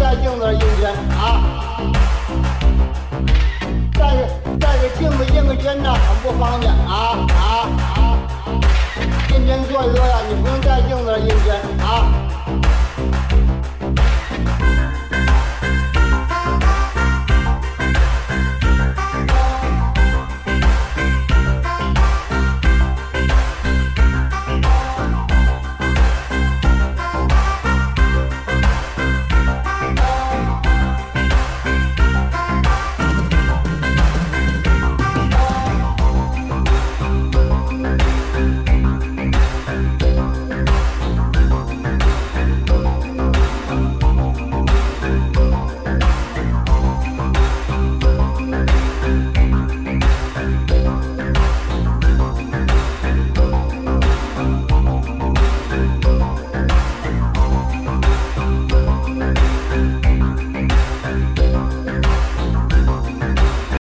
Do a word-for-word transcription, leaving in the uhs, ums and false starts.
在镜子上应圈啊。但是但是镜子应个圈呢很不方便啊啊啊！今天做一做呀，你不用在镜子上应圈